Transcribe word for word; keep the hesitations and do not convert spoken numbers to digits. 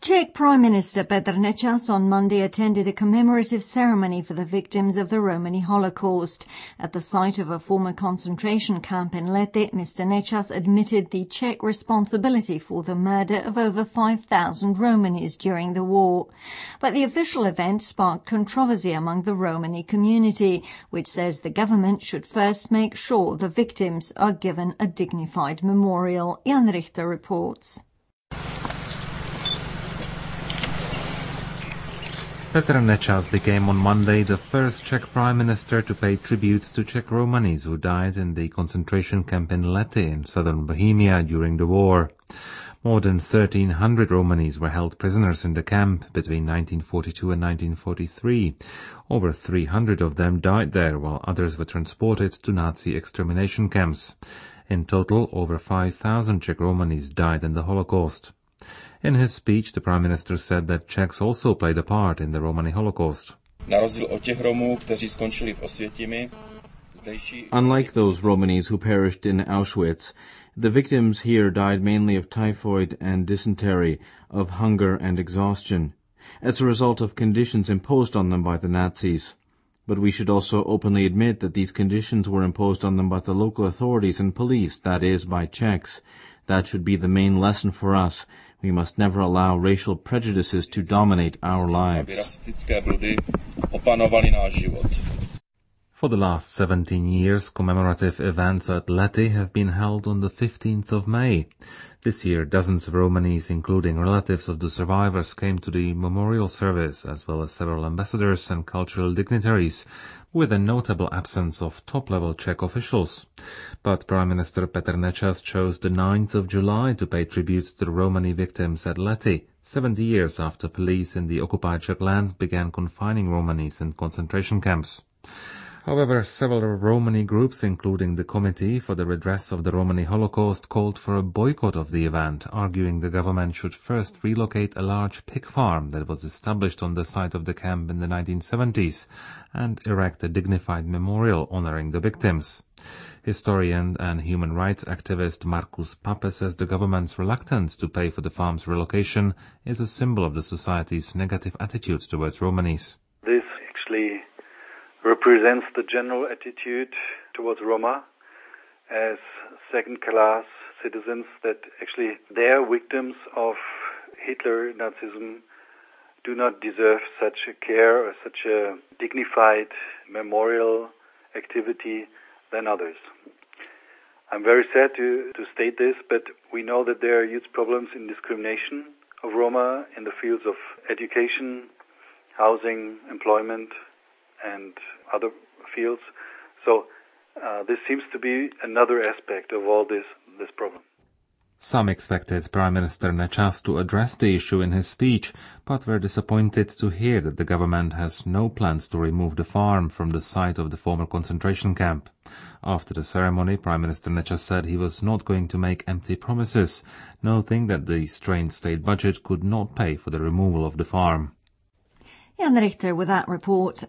Czech Prime Minister Petr Nečas on Monday attended a commemorative ceremony for the victims of the Romani Holocaust. At the site of a former concentration camp in Lety, Mister Nečas admitted the Czech responsibility for the murder of over five thousand Romanis during the war. But the official event sparked controversy among the Romani community, which says the government should first make sure the victims are given a dignified memorial. Jan Richter reports. Petr Nečas became on Monday the first Czech Prime Minister to pay tribute to Czech Romanis who died in the concentration camp in Lety in southern Bohemia during the war. More than thirteen hundred Romanis were held prisoners in the camp between nineteen forty-two and nineteen forty-three. Over three hundred of them died there, while others were transported to Nazi extermination camps. In total, over five thousand Czech Romanis died in the Holocaust. In his speech, the Prime Minister said that Czechs also played a part in the Romani Holocaust. Unlike those Romanis who perished in Auschwitz, the victims here died mainly of typhoid and dysentery, of hunger and exhaustion, as a result of conditions imposed on them by the Nazis. But we should also openly admit that these conditions were imposed on them by the local authorities and police, that is, by Czechs. That should be the main lesson for us. We must never allow racial prejudices to dominate our lives. For the last seventeen years, commemorative events at Lety have been held on the fifteenth of May. This year, dozens of Romanis, including relatives of the survivors, came to the memorial service, as well as several ambassadors and cultural dignitaries, with a notable absence of top-level Czech officials. But Prime Minister Petr Nečas chose the ninth of July to pay tribute to the Romani victims at Lety, seventy years after police in the occupied Czech lands began confining Romanis in concentration camps. However, several Romani groups, including the Committee for the Redress of the Romani Holocaust, called for a boycott of the event, arguing the government should first relocate a large pig farm that was established on the site of the camp in the nineteen seventies and erect a dignified memorial honoring the victims. Historian and human rights activist Markus Pape says the government's reluctance to pay for the farm's relocation is a symbol of the society's negative attitude towards Romanis. This actually represents the general attitude towards Roma as second-class citizens, that actually they are victims of Hitler Nazism, do not deserve such a care or such a dignified memorial activity than others. I'm very sad to, to state this, but we know that there are huge problems in discrimination of Roma in the fields of education, housing, employment, and other fields. So uh, this seems to be another aspect of all this this problem. Some expected Prime Minister Nečas to address the issue in his speech, but were disappointed to hear that the government has no plans to remove the farm from the site of the former concentration camp. After the ceremony, Prime Minister Nečas said he was not going to make empty promises, noting that the strained state budget could not pay for the removal of the farm. Jan Richter with that report.